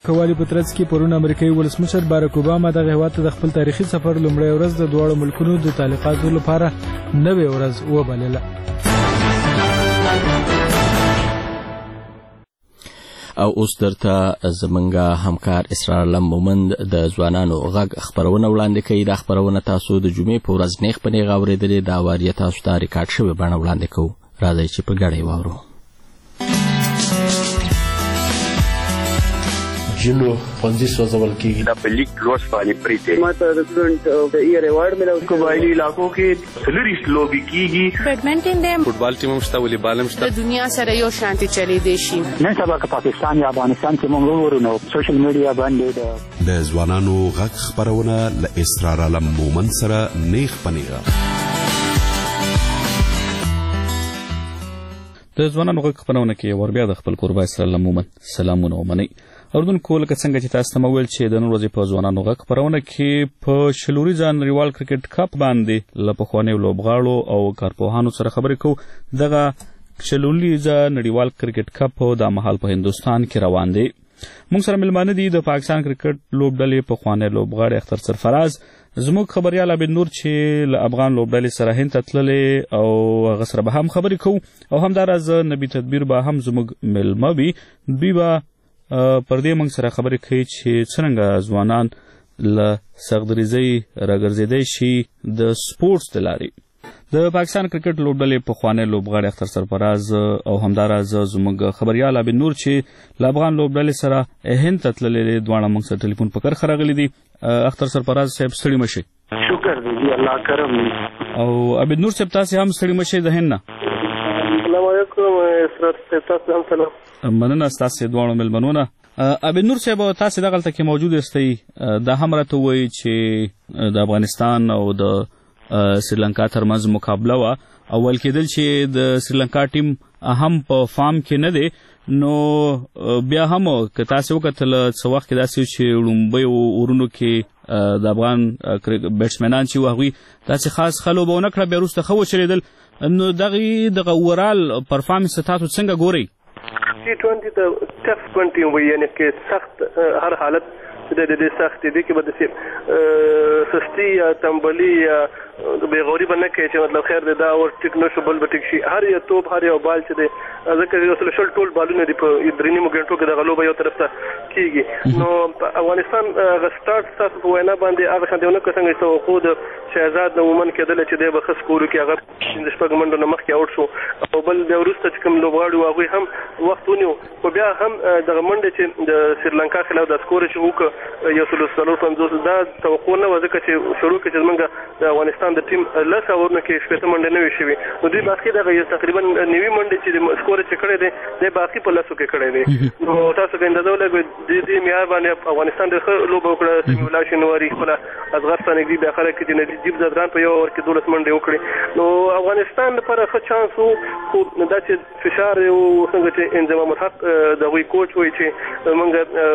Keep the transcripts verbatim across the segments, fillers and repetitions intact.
کوالي په ترڅ کې پرون امریکایي ولسمشر باراک اوباما دغه هېواد ته د خپل تاریخي سفر لومړۍ ورځ د دواړو ملکونو د تعلقاتو لپاره نوې ورځ وبلله. او اوس درته زمونږ همکار اسرارالله مومند د ځوانانو غږ خپرونه وړاندې کوي. دا خپرونه تاسو د جمعې په ورځ نیغ په نیغ اورېدلې، دا وار تاسو ته ریکارډ شوې بڼه وړاندې کوو. راځئ چې په ګډه یې واورو. جنو ښوونځي سوځول کېږي. دا په لیګ لوس باندې پریته ما ته د سټوډنټ د ایئر ایوارډ ملو. قبایلی علاقو کې سلریس لوبي کېږي. بیډمنټن دی، فوټبال ټیم هم شته، والیبال هم شته. د دنیا سره یو شانتي چلی دی شي. نن سبا که پاکستان یا افغانستان کې موږ ورونو سوشل میډیا باندې د ځوانانو غږ خپرونه له اسرارالله مومند سره نیغ پنیغه. د ځوانانو غږ خپرونه کې ور بیا د خپل کوربه اسرارالله مومند سلامونه ومنئ. اردوونکو لکه څنګه چې تاسو ته مو ویل چې د نن ورځې په ځوانانو غږ خپرونه کې په شلوريزه نړیوال کرکټ کپ باندې له پخوانیو لوبغاړو او کارپوهانو سره خبرې کوو. دغه شلوريزه نړیوال کرکټ کپ د مهال په هندوستان کې روان دی. موږ سره ملمانه دي د پاکستان کرکټ لوبډلې پخوانی لوبغاړی اختر سرفراز، زموږ خبريال عبد نور چې له افغان لوبډلې سره هند ته تللی او هغه سره به هم خبرې کوو، او همداراز نبي تدبیر به هم زموږ ملمه وي. دوی به پر دې موږ سره خبرې کوي چې څرنګه ځوانان له سغدریزۍ راګرځېدی شي د سپورټس د لارې. د پاکستان کرکټ لوبډلې پخوانی لوبغاړی اختر سرفراز او همداراز زموږ خبريال عبد نور چې له افغان لوبډلې سره هند ته تللی دی، دواړه موږ سره ټلیفون په کرښه راغلي دي. اختر سرفراز صاحب ستړي مه شئ. شکر دی الله کرم. او عبد نور صاحب تاسې هم ستړي مه شئ د هند نه. السلام علیکم اسرار صاحب، تاسو هم سلام. مننه ستاسې دواړو مېلمنو نه. عبد نور صاحب تاسې دغلته کې موجود یاستئ، دا هم راته ووایي چې د افغانستان او د سریلانکا ترمنځ مقابله وه او ویل کېدل چې د سریلانکا ټیم هم په فارم کې نه دی، نو بیا هم که تاسې وکتل څه وخت کې داسې چې لومړیو اورونو کې د افغان بیټسمنان چې وو هغوی داسې خاص ښه لوبه ونه کړه، بیا وروسته ښه وچلېدل. نو دغې دغه اوورال پرفارمنس تاسو څنګه ګورئ؟ ټي ټوینټي ته ټف ټوینټي وایي، یعنې کې سخت هر حالت د دې سخت دی کې به داسې سستي یا تنبلي یا بېغوري به نه کوي چې مطلب خیر دی دا اور ټیک نه شو بل به ټیک شي. هر یو توپ هر یو بال چې دی ځکه اصل شل ټول بالونه دي په درې نیمو ګنټو کې دغه لوبه یو طرف ته کېږي. نو افغانستان هغه سټارټ ستاسو په وینا باندې هغه شانتې ونه کړه څنګه چې توقع د شهزاد نه عموماً کېدله چې دی به ښه سکور وکړي، هغه پنځه شپږ منډو نه مخکې آوټ شو، او بل بیا وروسته چې کوم لوبغاړي وو هغوی هم وخت ونیو، خو بیا هم دغه منډې چې د سریلانکا خلاف دا سکور چې وکړه یو سلو څلور پنځوس، دا توقع نه وه ځکه چې شروع کې چې زموږ د افغانستان د ټیم لس اورونو کې شپېته منډې نه وي شوي، نو دوی باقي دغه تقریبا نوي منډې چې سکور چې کړی دی دی باقي په لسو کې کړی دی. نو تاسو که اندازه ولګوئ د دې معیار باندې افغانستان ډېر ښه لوبه وکړه. سمیع الله شنواري خپله اصغر ته نږدې بیا خلک چې نجیب زدران په یو اوور کې دولس منډې وکړې. نو افغانستان لپاره ښه چانس و، خو دا چې فشار و څنګه چې انضمام الحق د هغوی کوچ وایي چې موږ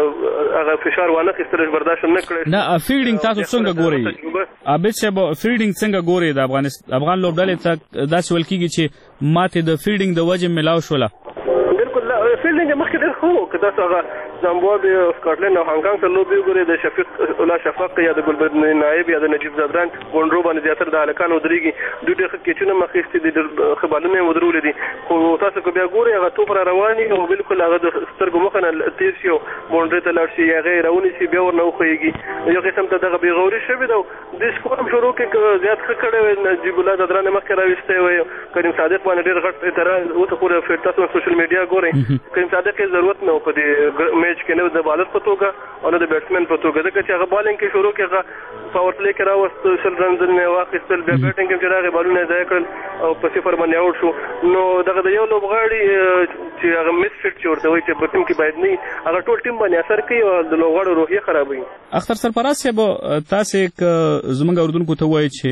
هغه فشار وانخېستل برداشت نه کړی. نه فیلډینګ تاسو څنګه ګورئ؟ عابد صاحب فیلډینګ څنګه ګورئ؟ د افغان لوبډلې ته داسې ویل کېږي چې ماتې د فیلډینګ د وجې ملاو شوله. بالکل فیلډینګ یې مخکې ډېر ښه و، که تاسو هغه زامبابوې او سکاټلینډ او هانګکانګ ته لوبې وګورئ، د شفیق الله شفق یا د ګلبدین نایب یا د نجیب زدران غونډرو باندې زیاتره د هلکان ودرېږي، دوی ډېر ښه کیچونه هم اخیستي دي، ډېر ښه بالونه یې ودرولي دي، خو تاسو که بیا ګورئ هغه توپ را روان وي او بالکل هغه د سترګو مخه نه تېر شي او باونډرۍ ته لاړ شي، هغه یې راونیسي بیا ورنه وښویږي، یو قسم ته دغه بېغوري شوې ده. دې سکور هم شروع کې زیات ښه کړی وی، نجیب الله زدران یې مخکې راویستی وی، کریم صادق باندې ډېر غټ اعتراض اوسه پورې تاسو سوشل میډیا ګورئ، کریم صادق یې ضرورت نه و په دې میچ کې، نه د بالر په توګه او نه د بیټسمن په توګه، ځکه چې هغه بالینګ کې شروع کې هغه پاور پلی کې راوست، شل رنزونه یې واخیستل، بیا بیټینګ کې چې راغی بالونه یې ضایع کړل او په صفر باندې آوټ شو. نو دغه د یو لوبغاړي چې هغه مس فټ چې ورته وایي چې په ټیم کې باید نه وي، هغه ټول ټیم باندې اثر کوي او د لوبغاړو روحیه خرابوي. اختر سرفراز صاحب تاسې که زموږ اردوونکو ته ووایئ چې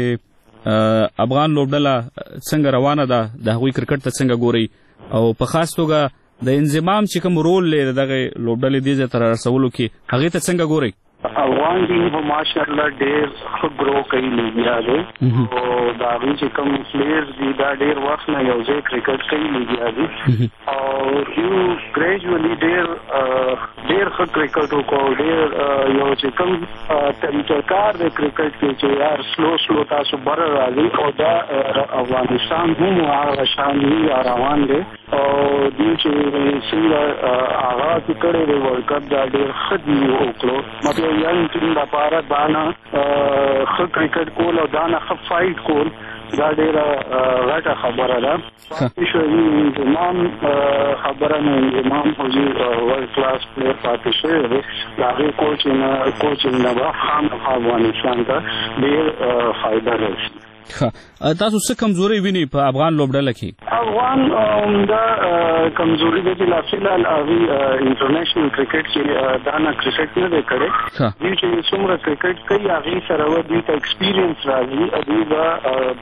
افغان لوبډله څنګه روانه ده، د هغوی کرکټ ته څنګه ګورئ، او په خاص توګه د انضمام چې کوم رول لري دغه لوبډلې دې ځای ته رارسولو کې هغې ته څنګه ګورئ؟ افغان ټیم په ماشاءالله ډېر ښه ګرو کوي لګیا دی او د هغوی چې کوم پلیئرز دي دا ډېر وخت نه یو ځای کرکټ کوي لګیا دي او یو ګریجولي ډېر ډېر ښه کرکټ وکړو ډېر یو چې کوم طریقهکار دی کرکټ کې چې یار سلو سلو تاسو بره راځي او دا افغانستان هم هغه شان دی روان دی او دوی چې څنګه آغاز کړی دی ورلډ کپ دا ډېر ښه دي وکړو مطلب یان ټیم لپاره دا نه ښه کرکټ کول او دا نه ښه فایټ کول دا ډېره غټه خبره ده شوي انضمام خبره نه انضمام حضور ورلډ کلاس پلیر پاتې شوی دی د هغې کوچینګ کوچینګ نه به خامخا افغانستان ته ډېر فایده راشي. تاسو څه کمزوري ویني په افغان لوبډله کې؟ افغان دا کمزوري ده چې لا فلحال هغوی انټرنیشنل کرکټ کې دا نه کرکټ نه دی کړی دوی چې څومره کرکټ کوي هغې سره به دوی ته ایکسپیرینس راځي دوی به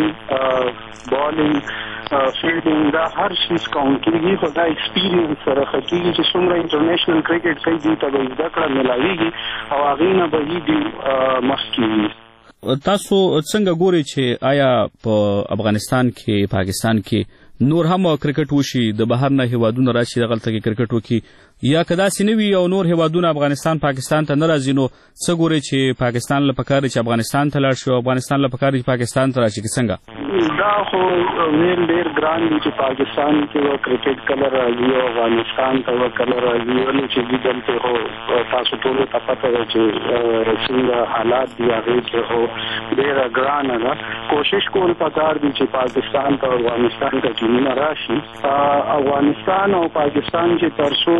بیټینګ بالینګ فیلډینګ دا هر شیز کاونټ کېږي خو دا ایکسپیرینس سره ښه کېږي چې څومره انټرنیشنل کرکټ کوي دوی ته به زده کړه میلاویږي او هغې نه به دوی مخکې. تاسو څنګه ګورئ چې آیا په افغانستان کې پاکستان کې نور هم کرکټ وشي د بهر نه هیوادونه راشي دغلته کې کرکټ وکړي یا که داسې نه وي او نور هیوادونه افغانستان پاکستان ته نه راځي نو څه ګورئ چې پاکستان له پکار چې افغانستان ته لاړ شي او افغانستان له پکار چې پاکستان ته راشي که څنګه؟ دا خو ویل ډېر ګران دي چې پاکستان کې به کرکټ کله راځي او افغانستان ته به کله راځي ولې چې دوی دلته خو تاسو ټولو ته پته ده چې څنګه حالات دي هغې کې خو ډېره ګرانه ده. کوشش کول پکار دي چې پاکستان ته افغانستان ته ټیمونه راشي. افغانستان او پاکستان چې تر څو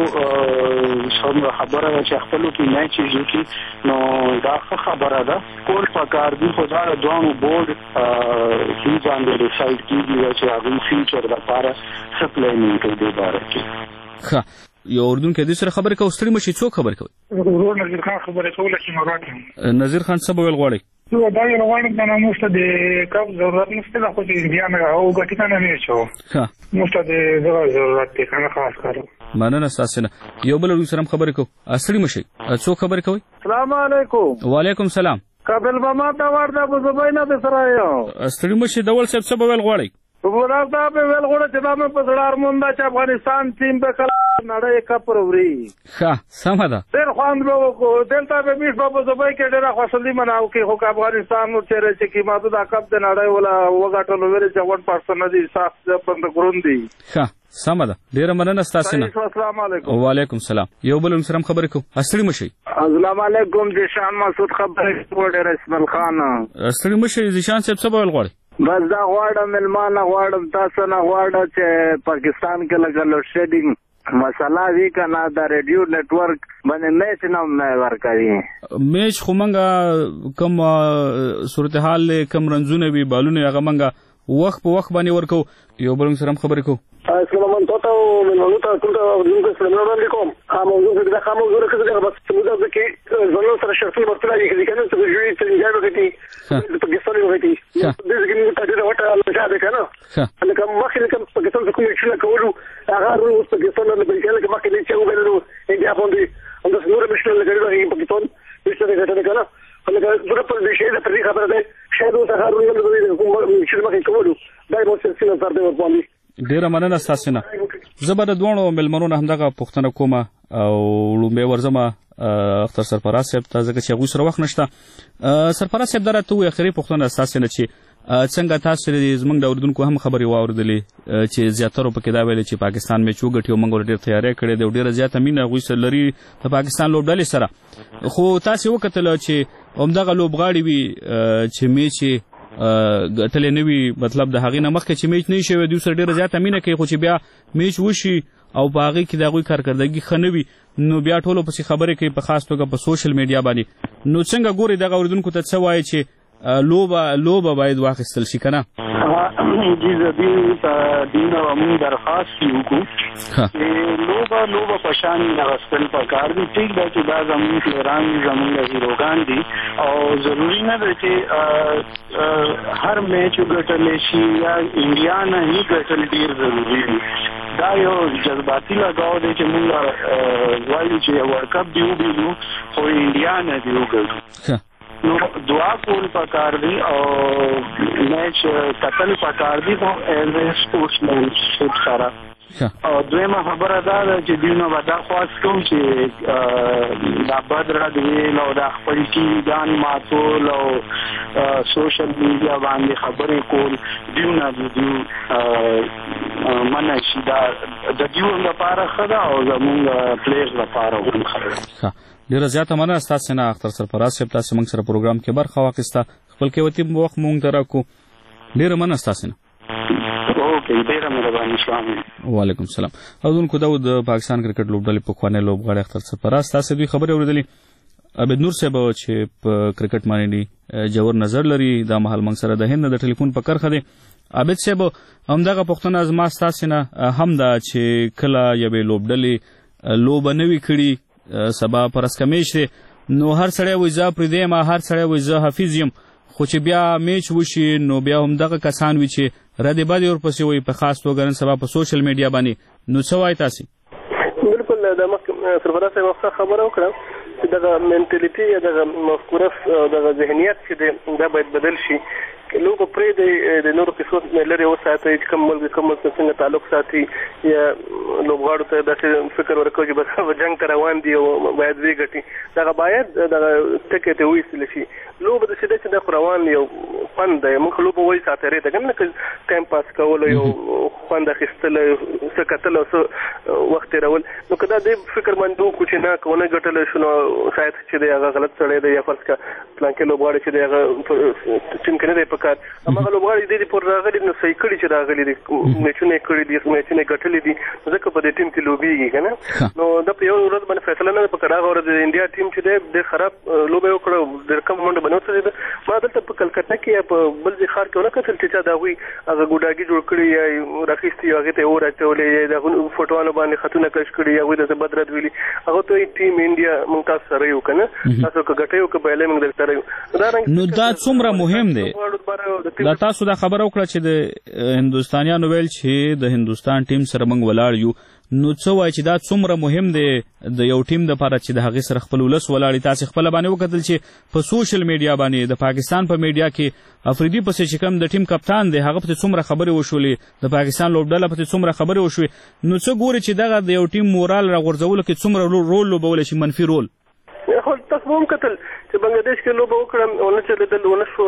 څومره خبره ده چې خپلو کې میچز وکړي نو دا ښه خبره ده کول پکار دي خو دا د دواړو بورډ دوی باندې ډیسایډ کېږي چې هغوی فیوچر لپاره څه پلانینګ کوي دې باره کې. ښه یو اردونکی دې سره خبرې کوو ستړي مشي څوک خبرې کوي؟ ورور نظیر خان خبرې کوله چې مراد یم. نظیر خان څه به ویل غواړئ؟ زه دا ویل غواړم که نه موږ ته د کپ ضرورت نشته ده خو چې انډیا نه او ګټي ته نه میچ و موږ ته د دغه ضرورت دی که نه خاص کار. مننه ستاسې نه. یو بل اردو سره هم خبرې کوو. ستړي مشئ. څوک خبرې کوئ؟ السلام علیکم. وعلیکم سلام. قابل بما ته ورته په زبای نه د سره یو ستړي مشئ. ډول صاحب څه به ویل غواړئ؟ ګورا صاحب ویل غواړم چې دا مې په زړه ارمان ده چې افغانستان ټیم به کله نړۍ کپ وروړي. ښه سمه ده. ډېر خوند به وکړو دلته به میش به په زبای کې ډېره خوشحالي مناو کې خو که افغانستان نو چېرې چې قیمته دا کپ د نړۍ وله وګټلو ویلې چې ون پرسن نه دي سخت بند ګرون دي. ښه سمه ده. ډېره مننه ستاسې نه. السلام علیکم. وعلیکم سلام. یو بل سره هم خبرې کوو. ستړي مشئ. السلام علیکم ذیشان مسعود خبرې کوم ډېر اسمل خان. ستړي مشئ. ذیشان صاحب څه به ویل غواړئ؟ بس دا غواړم ملمانه غواړم تاسو نه غواړم چې پاکستان کې لږه لوډ شیډینګ مسله وی که نه د ریډیو نیټورک باندې میچ نه ورکوي. میچ خو موږ کوم صورتحال کوم رنځونه وي بالونه هغه موږ وخت په وخت باندې ورکوو. یو بل سره هم خبرې کوو. السلام علیکم ملمنو ته ټول ته سلام علیکم. موضوع دې دا موضوع راکړه چې بس موږ د کې زلو سره شرطونه ورته راځي چې کنه چې جوړي ته ځای وکړي په پاکستان وکړي د دې کې ته دا وټه لږه ده کنه ان کوم مخکې کوم پاکستان کوم چې کولو هغه ورو پاکستان نه بل کې مخکې چې وګورلو انډیا باندې اند نور مشکل لګړي پاکستان چې څه غټه کنه هغه زړه په دې شی د پرې خبره ده شاید اوس هغه ورو کوم چې مخکې کولو دا یو څه څه تر دې ورپاندې. ډیره مننه ستاسو نه. زه به د دوه ملمنو نه همدغه پوښتنه کوم او لومبه ورزمه اختر سرفراز صاحب ته ځکه چې هغوی سره وخت نشته. سرفراز صاحب دا راته وایي اخري پوښتنه ستاسو نه چې څنګه تاسو زموږ د اردوونکو هم خبرې واورېدلې چې زیاترو پکې دا ویلې چې پاکستان میچ وګټي او موږ ډېر تیاری کړې دی او ډېره زیاته مینه هغوی سره لري د پاکستان لوبډلې سره. خو تاسې وکتل چې همدغه لوبغاړي وي چې میچ ګټلې نه وي مطلب د هغې نه مخکې چې میچ نه شوی دوی سره ډېره زیاته مینه کوي خو چې بیا میچ وشي او په هغې کې د هغوی کارکردګي ښه نه وي نو بیا ټولو پسې خبرې کوي په خاص توګه په سوشل میډیا باندې. نو څنګه ګورئ دغه اردوونکو ته څه وایي چې لوبه لوبه باید واخیستل شي کنه جی زدی دین او موږ درخواست وکړو چې لوبه لوبه په شان راستل پکار دي ټیک دا چې دا زموږ پلیران زموږ هیروګان دي او ضروری نه ده چې هر میچ وګټل شي یا انډیا نه هی ګټل ډیر ضروری دي دا یو جذباتي لګاو دی چې موږ وایو چې ورلد کپ دی وګورو خو انډیا نه دی وګورو نو دعا کول پکار دی او میچ کتل پکار دی خو ایز ا سپورټسمن شپ سره او دویمه خبره دا ده چې دیونه به دا خواست کوم چې دا بد رد ویل او دا خپل ټیویګان ماتول او سوشل میډیا باندې خبرې کول دیونه د دیو منع شي دا د دیو لپاره ښه ده او زموږ پلیرز لپاره هم ښه ده. ډیره زیاته مننه ستاسو نه اختر سرفراز صاحب تاسو موږ سره پروګرام کې برخه واخیسته خپل قیمتي وخت موږ ته راکو ډیره مننه ستاسو نه. اوکې ډیره مهرباني شامل. وعلیکم السلام. اودونکو دا د پاکستان کرکټ لوبډلې په خوانې لوبغاړي اختر سرفراز تاسو دوی خبرې اوریدلې عبد نور صاحب چې په کرکټ باندې جوړ نظر لري دا مهال موږ سره د هند د ټلیفون په کرخه دی. عبد صاحب همدغه پښتنه از ما ستاسو نه هم دا چې کله یوې لوبډلې لوب نه وی کړي سبا پرسکمیش دی نو هر سړی وایي زه پرې ما هر سړی وایي زه حفیظ یم خو چې بیا میچ وشي نو بیا همدغه کسان وي چې ردې بدې ورپسې وایي په خاص توګه نن سبا په سوشل میډیا باندې نو څه وایي تاسې؟ بالکل دا مخکې سرفراز صاحب ښه خبره وکړه چې دغه مینټلیټي یا دغه مفکوره دغه ذهنیت چې دی دا باید بدل شي لوبه پرې دی د نورو کیسو لرې وساتئ چې کوم ملک کوم ملک څنګه تعلق ساتي یا لوبغاړو ته داسې فکر ورکوي چې بس جنګ ته روان دي او باید وګټي دغه باید دغه ټکي ته وایستل شي. لوبه د شي چې د روان یو خوند دی موږ لوبه وایي ساترې ته کنه که ټایم پاس کول یو خوند اخیستل څه کتل او څه وخت تېرول نو که دا دې فکر باندې وکړو چې نه که ونه ګټلی شو نو شاید چې دی هغه غلط سړی دی یا فرض کړه پلانکې لوبغاړی چې دی هغه ټیم کې نه دی پکار هماغه لوبغاړي دې پورې راغلي نو صحیح کړي چې راغلي دي میچونه یې کړي دي میچونه یې ګټلي دي ځکه په دې ټیم کې لوبېږي که نه نو دا په یو ورځ باندې فیصله نه ده پکار هغه ورځ د انډیا ټیم چې دی ډېر خراب لوبه یې وکړه ډېر کم منډه باندې وڅڅېده ما دلته په کلکته کې یا په بل ځای ښار کې ونه کتل چې چا د هغوی هغه ګوډاګي جوړ کړي یا راخیستي هغې ته یې اور اچولې یا د هغو فوټوانو باندې خطونه کش کړي یا هغوی ته بد رد ویلي هغه ته وایي ټیم انډیا موږ تاسو سره یو که نه تاسو که ګټئ او که بایلئ موږ درسره یو نو دا څومره مهم دی دا تاسو دا خبره وکړه چې د هندوستانیانو ویل چې د هندوستان ټیم سره موږ ولاړ یو نو څه وایي چې دا څومره مهم دی د یو ټیم دپاره چې د هغې سره خپل ولس ولاړ تاسې خپله باندې وکتل چې په سوشل میډیا باندې د پاکستان په میډیا کې افریدي پسې چې کوم د ټیم کپتان دی هغه پسې څومره خبرې وشولې د پاکستان لوبډله پسې څومره خبرې وشوې نو څه ګوري چې دغه د یو ټیم مورال راغورځولو کې څومره رول لوبولی شي منفي رول خو تاسو هم کتل چې بنګلاديش کې لوبه وکړم ونه چلېدل ونه شو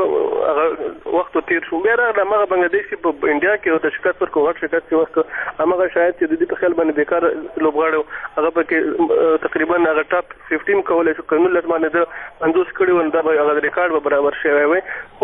هغه وخت تیر شو بیا راغله هغه بنګلاديش کې په انډیا کې د شکست ورکو غټ شکست چې ورکړ هغه شاید چې د دې په خیال باندې بیکار لوبغاړو هغه پکې تقریبا هغه ټاپ پنځه کولای شو کنه لږ باندې د پنځوس کړي ول دا هغه ریکارډ به برابر شوی وي خو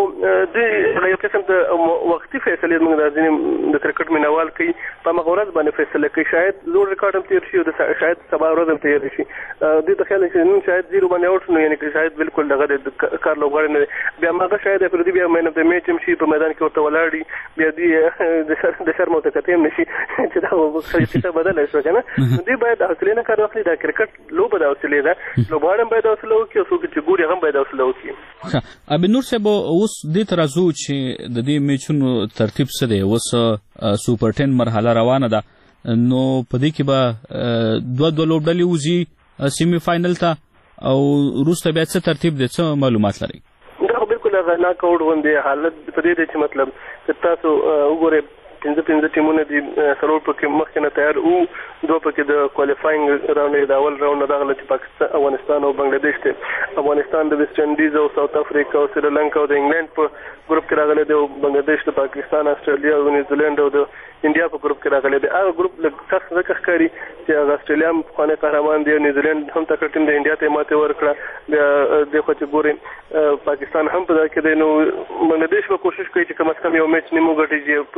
د یو قسم د وختي فیصلې موږ د ځینې د کرکټ مینوال کوي په هغه ورځ باندې فیصله کوي شاید زوړ ریکارډ هم تیر شي او شاید سبا ورځ هم تیر شي دې ته خیال چې نن شاید زیرو باندې اوټ نو یعنی که شاید بالکل دغه د کار لوبغاړي نه بیا هغه شاید افریدي بیا مین اف د میچ هم شي په میدان کې ورته ولاړي بیا دې د شرم او تکتې هم نشي چې دا خریدته بدله شو کنه دې باید حوصله نه کار واخلي دا کرکټ لوبه دا حوصله ده لوبغاړي هم باید حوصله وکړي او څوک چې ګوري هم باید حوصله وکړي. ابي نور صاحب اوس دې تر ازو چې د دې میچونو ترتیب څه دی اوس سوپر ټن مرحله روانه ده نو په دې کې به دوه دوه لوبډلې وځي سیمی فائنل ته او وروسته بیا څه ترتیب دی څه معلومات لرئ؟ دا بالکل هغه ناک آوټ غوندې حالت په دې دی چې مطلب که تاسو وګورئ پنځه پنځه ټیمونه دي څلور پکې مخکې نه تیار وو دوه پکې د کوالیفاینګ راوند د اول راوند دغه چې پاکستان افغانستان او بنگلاديش ته افغانستان د ویسټ انډیز او ساوث افریقا او سریلانکا او د انګلند په ګروپ کې راغلي دی او بنگلاديش د پاکستان استرالیا او نیوزیلند او د انډیا په ګروپ کې راغلي دی هغه ګروپ لږ سخت ځکه ښکاري چې هغه استرالیا هم پخوانی قهرمان دی او نیوزیلند هم تکړه ټیم د انډیا ته ماتې ورکړه بیا دې خوا چې ګورئ پاکستان هم په دغه کې دی نو بنگلاديش به کوشش کوي چې کم از کم یو میچ نیمو ګټي چې پوزیشن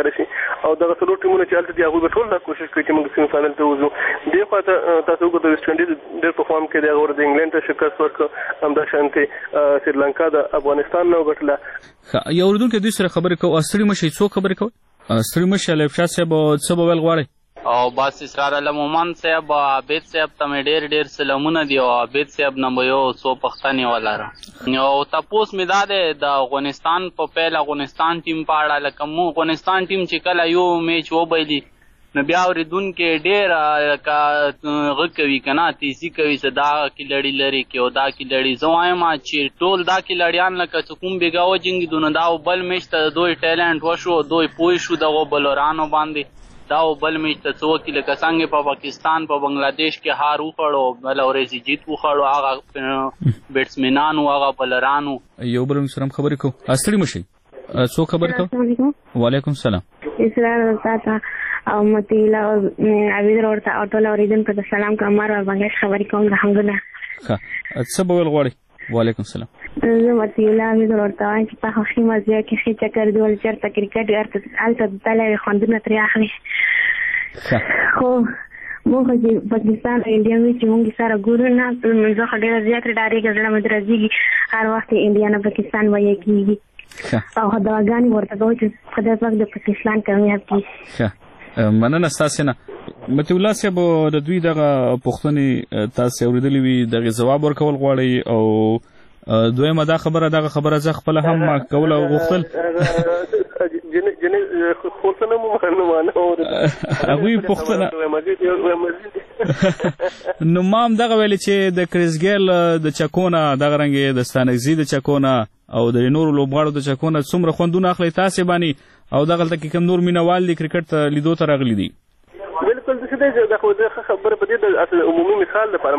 ښکار شي او دغه څلور ټیمونه چې هلته دي هغوی به ټول دا کوشش کوي چې موږ سیمي فاینل ته وځو. دې خوا ته تاسو وګورئ د ویسټ انډیز ډېر په فارم کې دی، هغه د انګلینډ ته شکست ورکړ، همداشانتې سریلانکا د افغانستان نه وګټله. یو اردوونکی دوی سره خبرې کوو. ستړي مه شئ، څوک خبرې کوئ؟ ستړي مه شئ. الف شاه صاحب څه به ویل غواړئ؟ او بس اسرار علم مومن صاحب عابد صاحب ته مې ډېر ډېر سلامونه دي او عابد صاحب نه به یو څو پوښتنې ولرم. او تپوس مې دا دی د افغانستان په پیل افغانستان ټیم په اړه، لکه مو افغانستان ټیم چې کله یو میچ وبایلي نو بیا اورېدونکي ډېر غږ کوي که نه، تیزي کوي چې دا کیلړي لرې کړي او دا کیلړي. زه وایم چې ټول دا کیلړیان لکه چې کوم بېګا وجنګېدو نو دا بل میچ ته دوی ټیلنټ وشو، دوی پوه شو دغو بلرانو باندې، دا بل میچ ته څه وکړي لکه څنګه په پاکستان په بنګلادیش کې هار وخوړو، بله ورځ یې جیت وخوړو، هغه بیټسمینانو هغه بلرانو. یو بل سره هم خبرې کوو. ستړي مه شئ. څوک خبرې کوو؟ وعلیکم السلام. اسرار ورته او متیلا او عبید ورته او ټول اورېدونکو ته سلام کوم. مار او بنګش خبرې کوم د حمدونه. ښه څه به ویل غواړئ؟ وعلیکم السلام. زه متیلا عبید ورته وایم چې په خوښي مزه کې ښه چکر دی ول چېرته کرکټ هلته تللی خوندونه ترې اخلي. خو موږ چې پاکستان او انډیا وي چې موږ سره ګورو نه، زه خو ډېره زیاته ډارېږم، زړه مې درزېږي هر وخت انډیا نه پاکستان ویې کېږي او دعاګانې ورته کوو چې خدای پاک د پاکستان کامیاب کړي. مننه ستاسې نه. متي الله صاحب د دوی دغه پوښتنې تاسې اورېدلې وي، دغې ځواب ورکول غواړئ او دویمه دا خبره دغه خبره زه خپله هم کول او غوښتل هغوی پوښتنه نو ما هم دغه ویلې چې د کریس ګیل د چکونه دغه رنګې د ستانکزي د چکونه او د نورو لوبغاړو د چکونه څومره خوندونه اخلي تاسې باندې او دغلته کې کوم نور مینوال دي کرکټ ته لیدو ته راغلي دي؟ بالکل داسې دی، دا خو د خبره په دې د اصل عمومي مثال لپاره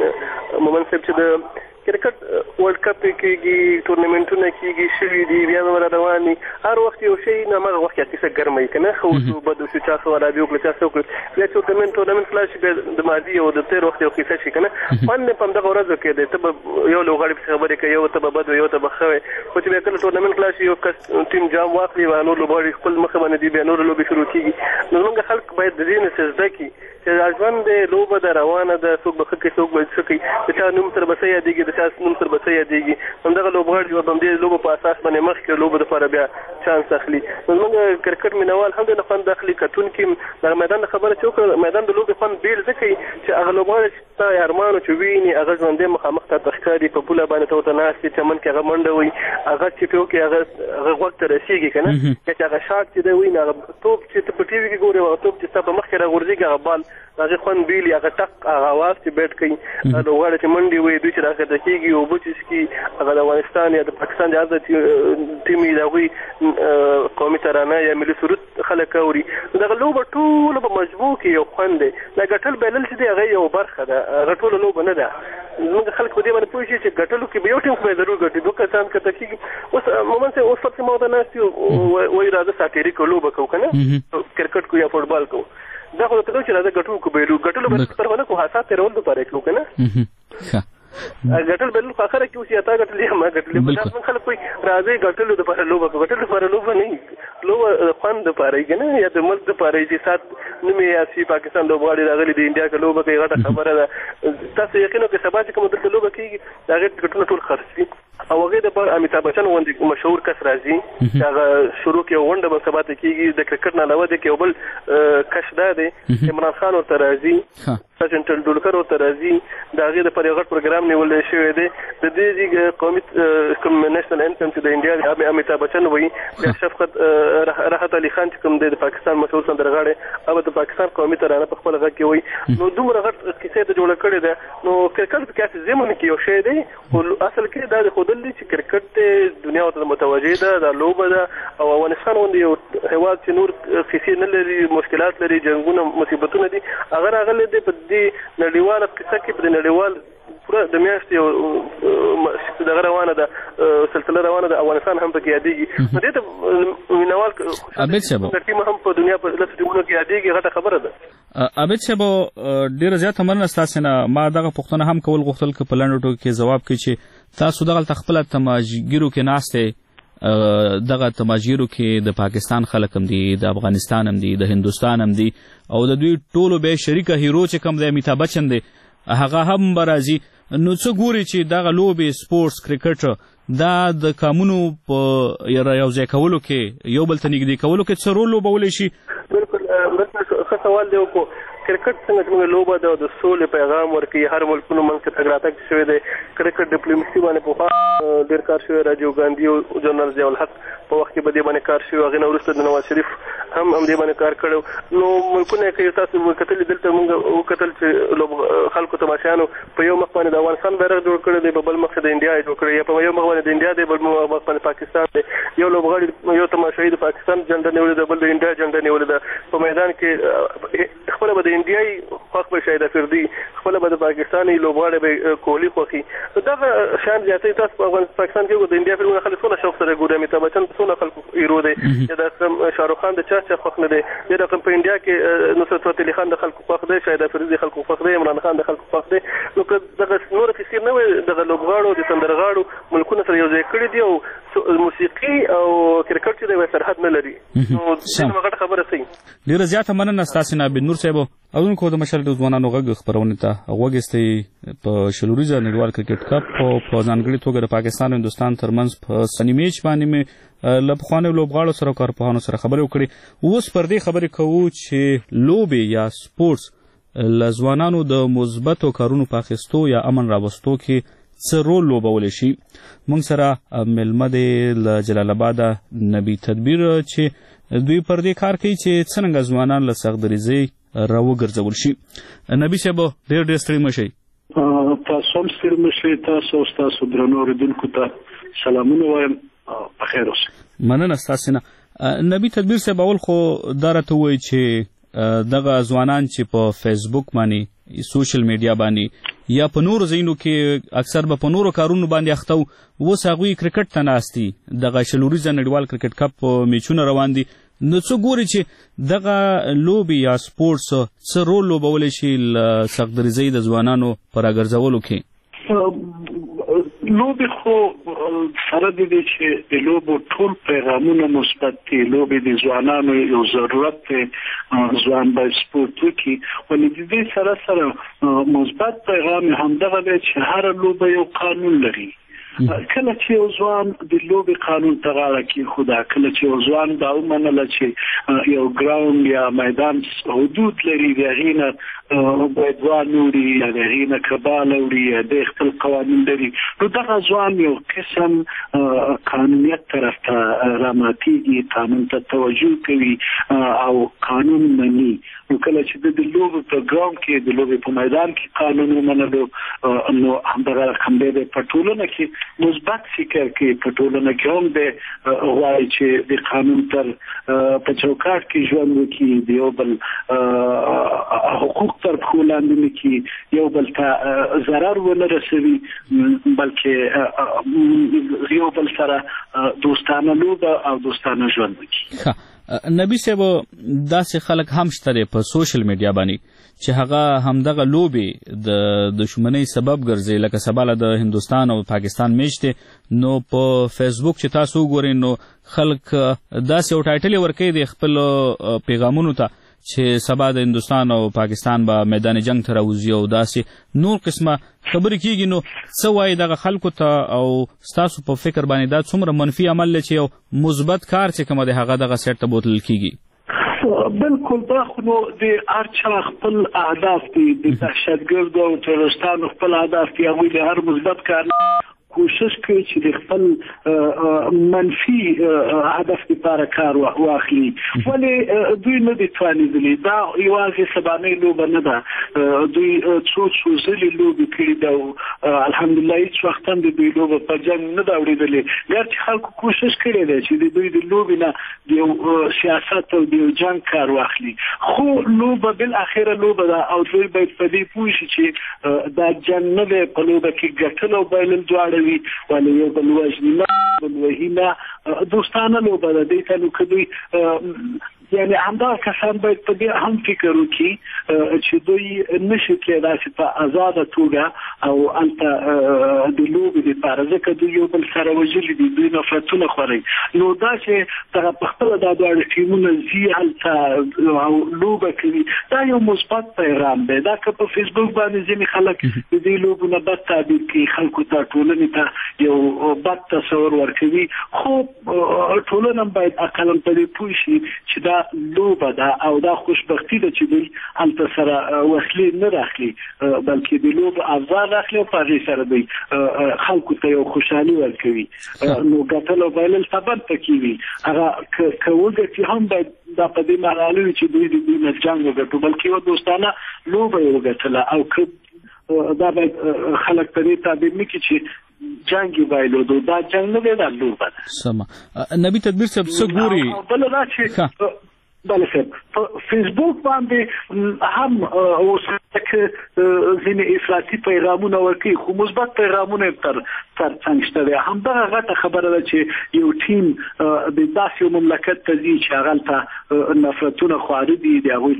م مومن صاحب چې د کرکټ ورلډ کپ کېږي، تورنمنټونه کېږي شوي دي، بیا به روان دي، هر وخت یو شی نه همغه وخت کې کیسه ګرمه وي که نه، ښه وشو بد وشو، چا څه ورابي وکړه، چا څه وکړه، بیا چې تورنمنټ خلاص شي بیا د ماضي او د تېر وخت یو کیسه شي که نه. خوند یې په همدغه ورځو کې دی، ته به یو لوبغاړي پسې خبرې کوي، یو ته به بد وي، یو ته به ښه وي، خو چې بیا کله تورنمنټ خلاص شي یو کس ټیم جام واخلي او نور لوبغاړي خپل مخه باندې دي، بیا نور لوبې شروع کېږي. نو زموږ خلک باید د دې نه څه زده کړي چې دا ژوند دی، لوبه ده، روانه ده، څوک به ښه کوي څوک به څه کوي، د چا نوم سره به څه یادېږي، د چا نوم سره به څه یادېږي. همدغه لوبغاړي به همدې لوبو په اساس باندې مخکې لوبو دپاره بیا چانس اخلي. نو زموږ کرکټ مینوال هم دې نه خوند اخلي، کتونکي دغه میدان د خبره چې وکړه، میدان د لوبې خوند بېل ځکه وي چې هغه لوبغاړی چې ستا ارمانو چې ویني هغه ژوندی مخامخ ته ته ښکاري، په پوله باندې ته ورته ناست وي، چمن کې هغه منډه وي، هغه چې پې وکړي هغه هغه غوږ ته رسېږي که نه، یا چې هغه شاټ چې دی ویني، هغه توپ چې ته په ټي وي کې ګورې هغه توپ چې ستا په مخ کې راغورځېږي، هغه بال هغې خوند بېل وي، هغه ټق هغه اواز چې بیټ کوي، هغه لوبغاړی چې منډې وي، دوی چې راښکته کېږي اوبه چې څښي، هغه د افغانستان یا د پاکستان د هر ټیم وي د هغوی قومي ترانه یا ملي سرود خلک اوري. دغه لوبه ټوله په مجموع کې یو خوند دی. دا ګټل بایلل چې دی هغه یو برخه ده، هغه ټوله لوبه نه ده. زموږ خلک په دې باندې پوه شي چې ګټلو کې به یو ټیم خو به ضرور ګټي، دوه کسان کته کېږي. اوس مومن صاحب اوس فرض ما ورته ناست یو وایي راځه ساټیري کوو، لوبه کوو که نه، کرکټ کوو یا فوټبال کوو، دا خو درته چې راځه ګټو کو بیلو ګټلو به طرف نه کوو، حساب تېرول دپاره یې کوو که نه، ګټل بل خو اخره کې اوس یا تا ګټلې یا ما ګټلې. په داسې خلک کوي راځئ ګټلو دپاره لوبه کوو، ګټلو دپاره لوبه نه وي، لوبه خوند دپاره وي که نه، یا د ملک دپاره وي چې سات نوم یې یاد شي، پاکستان لوبغاړي راغلي د انډیا که لوبه کوي غټه خبره ده. تاسو یقین وکړئ سبا چې کومه دلته لوبه کېږي د هغې ټکټونه ټول خرڅ وي او هغې دپاره امیتاب بچن غوندې مشهور کس راځي چې هغه شروع کې یو غونډه به سبا ته کېږي. د کرکټ نه علاوه دی کې یو بل کش دا دی عمران خان ورته راځي، سچن ټنډولکر ورته راځي، د هغې دپاره یو غټ پروګرام نیولی شوی دی. د دې قومي کوم نیشنل انتم چې د انډیا دی امیتاب بچن وایي، بیا شفقت راحت علي خان چې کوم دی د پاکستان مشهور سندرغاړی هغه د پاکستان قومي ترانه په خپل غږ کې وایي. نو دومره غټ کیسه یې جوړه کړې ده. نو کرکټ په کې ضمن کې یو شی دی، خو اصل کې دا د ښودل دي چې کرکټ دنیا ورته متوجه ده، دا لوبه ده او افغانستان غوندې یو هېواد چې نور کیسې نه لري، مشکلات لري، جنګونه مصیبتونه دي، هغه راغلی دی په دې نړیواله قصه کې، په دې نړیوال پوره د میاشتې یو دغه روانه ده، سلسله روانه ده، افغانستان هم پکې یادېږي. نو دې ته مینوال ټیم هم په دنیا په لسو ټیمونو کې یادېږي، غټه خبره ده. عابد صاحب ډېره زیاته مننه ستاسې نه. ما دغه پوښتنه هم کول غوښتل که په لنډو ټکو کې ځواب کړي چې تاسو دغلته خپله تماشګیرو کې ناست دی، دغه تماشیرو کې د پاکستان خلک هم دي، د افغانستان هم دي، د هندوستان هم دي او د دوی ټولو به شریکه هیرو چې کوم دی امیتابھ بچن دی هغه هم به راځي. نو څه ګوري چې دغه لوبې سپورټس کرکټ دا د قانونو په یو ځای کولو کې یو بل ته نږدې کولو کې څه رول لوبولی شي؟ بالکل ښه سوال دی وکړو. کرکټ څنګه چې موږ لوبه ده د سولې پیغام ورکوي، هر ملکونو منځ کې تګ راتګ شوی دی. کرکټ ډیپلوماسي باندې پخوا ډېر کار شوی، راجیو ګاندي او جنرال ضیاء الحق په وخت کې به دې باندې کار شوی، هغې نه وروسته د نواز شریف هم هم دې باندې کار کړی. نو ملکونه که تاسو کتلي دلته موږ وکتل چې لوب خلکو تماشیانو په یو مخ باندې د افغانستان بیرغ جوړ کړی دی، په بل مخ د انډیا یې جوړ کړی، یا په یو مخ باندې د انډیا دی، بل مخ باندې پاکستان دی. یو لوبغاړي یو تماشایي د پاکستان جنډه نیولې ده، بل د انډیا جنډه نیولې ده. په میدان کې خپله به د انډیایي خوښ به شاهد افریدي، خپله به د پاکستاني لوبغاړی به کوهلي خوښي. دغه شیان زیاتوي. تاسو په پاکستان کې د انډیا فلمونه خلک څونه شوق سره ګوري، امیتابھ بچن څونه خلکو هیرو دی، یا د شاهرخ خان د چا چا خوښ نه دی، یا د په انډیا کې نصرت فتح علي خان د خلکو خوښ دی، شاهد افریدي د خلکو خوښ دی، عمران خان د خلکو خوښ دی. نو که دغه نور فکر نه وي دغه لوبغاړو د سندرغاړو ملکونه سره یو ځای کړي دي او موسیقي او کرکټ چې دی سرحد نه لري، نو دغه غټه خبره صحیح. ډېره زیاته مننه ستاسې نه بن نور صاحب. اورونکو د مشال د ځوانانو غږ خپرونې ته غوږ ایستی په شلوریزه نړیوال کرکټ کپ په ځانګړې توګه د پاکستان او هندوستان ترمنځ په سنی میچ باندې مې له پخوانیو لوبغاړو سره او کارپوهانو سره خبرې وکړې. اوس پر دې خبرې کوو چې لوبې یا سپورټس له ځوانانو د مثبتو کارونو په اخیستو یا امن راوستو کې څه رول لوبولی شي. موږ سره میلمه دی له جلال آباده نبي تدبیر چې دوی پر دې کار کوي چې څرنګه ځوانان له سختدریزۍ راوګرځول شي. نبي صاحب ډېر ډېر ستړي مه شئ. تاسو هم ستړي مه شئ. تاسو او ستاسو درنو اورېدونکو ته سلامونه وایم، په خیر اوسئ. مننه ستاسې نه. نبي تدبیر صاحب اول خو دا راته ووایي چې دغه ځوانان چې په فیسبوک باندې سوشل میډیا باندې یا په نورو ځایونو کې اکثر به په نورو کارونو باندې اخته وو، اوس هغوی کرکټ ته ناست دي، دغه شلوریزه نړیوال کرکټ کپ میچونه روان دي. نو څه ګوري چې دغه لوبې یا سپورټس څه رول لوبولی شي له سختدریزۍ د ځوانانو په راګرځولو کې؟ لوبې خو سره د دې چې د لوبو ټول پیغامونه مثبت دي. لوبې د ځوانانو یو ضرورت دی، ځوان باید سپورټ وکړي، ولې د دې سره سره مثبت پیغام همدغه دی چې هره لوبه یو قانون لري. کله چې یو ځوان د لوبې قانون ته غاړه کېښوده، کله چې یو ځوان دا ومنله چې یو ګراوند یا میدان حدود لري، د هغې نه باید ځوان وړي یا د هغې نه کباله وړي یا د خپل قوانین لري، نو دغه ځوان یو قسم قانونیت طرف ته راماتېږي، قانون ته توجه کوي او قانون مني. نو کله چې د لوبې په ګراوند کې د لوبې په میدان کې قانون ومنلو، نو همدغه رقم دی په ټولنه کې مثبت فکر کوي. په ټولنه کې هم دی غواړي چې د قانون تر په چوکاټ کې ژوند وکړي، د یو بل حقوق تر پښو لاندې نه کړي، یو بل ته ضرر ونه رسوي، بلکې یو بل سره دوستانه لوبه او دوستانه ژوند وکړي. نبي صاحب داسې خلک هم شته دی په سوشل میډیا باندې چې هغه همدغه لوبې د دشمنۍ سبب ګرځي، لکه سباله د هندوستان او پاکستان میچ دی، نو په فیسبوک چې تاسو وګورئ نو خلک داسې یو ټایټل یې ورکوي د خپلو پیغامونو ته چې سبا د هندوستان او پاکستان به میدان جنگ ته راوځي او داسې نور قسمه خبرې کېږي. نو څه وایي دغه خلکو ته او ستاسو په فکر باندې دا څومره منفي عمل دی چې یو مثبت کار چې کومه دی هغه دغه سیټ ته بوتلل کېږي؟ بالکل دا خو نو د هر چا خپل اهداف دي، د دهشتګردو او تروریستانو خپل اهداف دي، هغوی د هر مثبت کار کوشش کوي چې د خپل منفي هدف لپاره کار واخلي، ولې دوی نه دي توانېدلي. دا یوازې سبانۍ لوبه نه ده، دوی څو څو ځلې لوبې کړي ده او الحمدلله هېڅ وخت هم د دوی لوبه په جنګ نه ده اورېدلې. ګرچې خلکو کوشش کړی دی چې د دوی د لوبې نه د یو سیاست او د یو جنګ کار واخلي، خو لوبه بالاخره لوبه ده او دوی باید په دې پوه شي چې دا جنګ نه دی، په لوبه کې ګټل او بایلل دواړه وي، ولې یو بل وژني نه، بل وهي نه، دوستانه لوبه ده. دې ته نو که دوی یعنې همدغه کسان باید په دې هم فکر وکړي چې دوی نشي کېدای چې په ازاده توګه او هلته د لوبې لپاره ځکه دوی یو بل سره وژلي دي دوی نفرتونه خوري نو دا چې دغه په خپله دا دواړه ټیمونه ځي هلته او لوبه کوي دا یو مثبت پیغام دی دا که په فیسبوک باندې ځینې خلک د دې لوبو نه بد تعبیر کوي خلکو ته ټولنې ته یو بد تصور ورکوي خو ټولنه باید اقلا په دې پوه شي چې دا لوبه ده او دا خوشبختي ده چې دوی هلته سره وسلې نه راخلي بلکې د لوبو افزار راخلي او په هغې سره دوی خلکو ته یو خوشحالي ورکوي نو ګټل او بایلل سبب پکې وي هغه که وګټي هم باید دا په دې معنی وي چې دوی د دوی نه جنګ وګټو بلکې یوه دوستانه لوبه یې وګټله او که دا باید خلک په دې تعبیر نه کړي چې جنګ یې بایلودو دا جنګ نه دی دا لوبه ده سمه نبي تدبیر صاحب څه ګوري بله دا چې بله صاحب په فیسبوک باندې هم اوس که ځینې افراطي پیغامونه ورکوي خو مثبت پیغامونه تر ترڅنګ شته دی همدغه غټه خبره ده چې یو ټیم د داسې یو مملکت ته ځي چې هغه هلته نفرتونه خواره دي د هغوی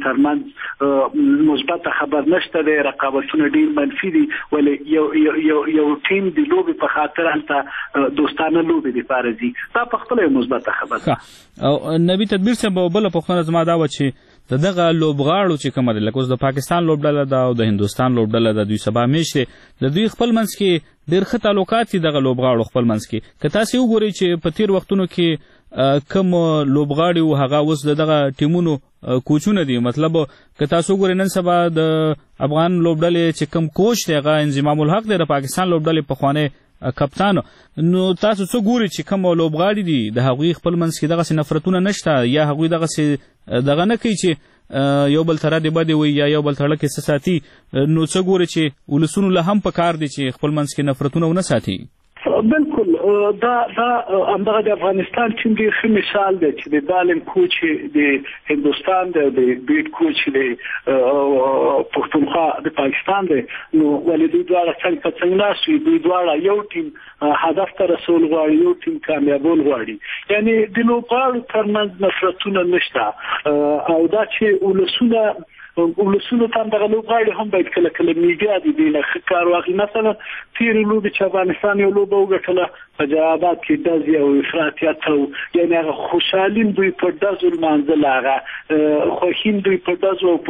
ترمنځ مثبته خبر نشته دی رقابتونه ډېر منفي دي ولې یو یو یو ټیم د لوبې په خاطر هلته دوستانه لوبې دپاره ځي دا پخپله یو مثبته خبر ده او نبي تدبیر صاحب بله پوښتنه زما دا وه چې د دغه لوبغاړو چې کومه ده لکه اوس د پاکستان لوبډله ده او د هندوستان لوبډله ده دوی سبا میچ دی د دوی خپل منځ کې ډېر ښه تعلقات دي دغه لوبغاړو خپل منځ کې که تاسې وګورئ چې په تېر وختونو کې کوم لوبغاړي وو هغه اوس د دغه ټیمونو کوچونه دي مطلب که تاسو وګورئ نن سبا د افغان لوبډلې چې کوم کوچ دی هغه انضمام الحق دی د پاکستان لوبډلې پخوانی کپتان نو تاسو څه ګورئ چې کوم لوبغاړي دي د هغوی خپل منځ کې دغسې نفرتونه نشته یا هغوی دغسې دغه نه کوي چې یو بل ته ردې بدې وایي یا یو بل ته اړه کې څه ساتي نو څه ګورئ چې ولسونو له هم پکار دي چې خپل منځ کې نفرتونه ونه ساتي بالکل دا دا همدغه د افغانستان ټیم ډېر ښه مثال دی چې د بالنګ کوچ د هندوستان دی د بیټ کوچ د پښتونخوا د پاکستان دی نو ولې دوی دواړه څنګ په څنګ ناست وي دوی دواړه یو ټیم هدف ته رسول غواړي یو ټیم کامیابول غواړي یعنی د لوبغاړو ترمنځ نفرتونه نشته او دا چې ولسونه ولسونو ته دغه لوبغاړي هم باید کله کله میډیا د دې نه ښه کار واخلي مثلا تېرې لوبې چې افغانستان یو لوبه وګټله په جوابات کې ډز او افراطیت او یعنې هغه خوشحالي دوی په ډزو لمانځله هغه خوښي دوی په ډزو او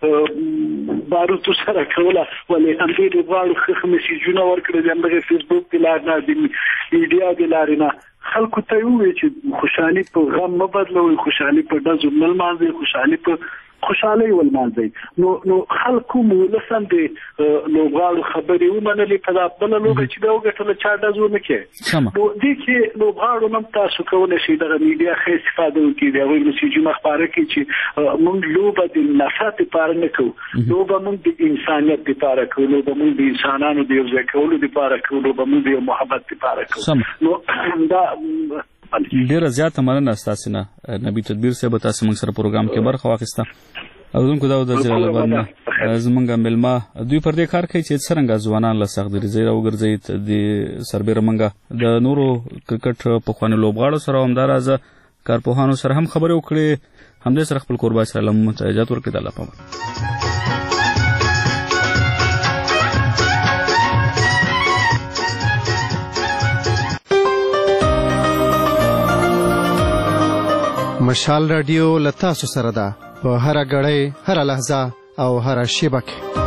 په باروتو سره کوله ولې همدې لوبغاړو ښه ښه میسیجونه ورکړل د همدغې فیسبوک د لارې نه د میډیا د لارې نه خلکو ته یې ووایي چې خوشحالي په غم مه بدلوئ خوشحالي په ډزو مه لمانځئ خوشحالي په خوشحالي ولمانځئ نو نو خلکو مو ولس هم د لوبغاړو خبرې ومنلې په دا بله لوبه چې بیا وګټله چا ډز ونه کړې نو دې کې لوبغاړو هم تاسو کولی شئ دغه میډیا ښه استفاده وکړي د هغوی میسیجونه خپاره کړي چې موږ لوبه د نفرت دپاره نه کوو لوبه موږ د انسانیت دپاره کوو لوبه موږ د انسانانو د یو ځای کولو دپاره کوو لوبه موږ د یو محبت دپاره کوو نو دا ډیره زیاته مننه ستاسو نه نبي تدبیر صاحب تاسو موږ سره پروګرام کې برخه واخیسته اودونکو دا د جلال آباد نه زمونږ ملما دوی پر دې کار کوي چې څرنګه ځوانان له سختګریزۍ راوګرځي د سربیره منګه د نورو کرکټ پخواني لوبغاړو سره همداراز کارپوهانو سره هم خبرې وکړې همدې سره خپل کوربای سره له موږ ته اجازه ورکړي د الله په امان مشال رادیو لتا سره ده په هر غړې هر لحظه او هر شیبه کې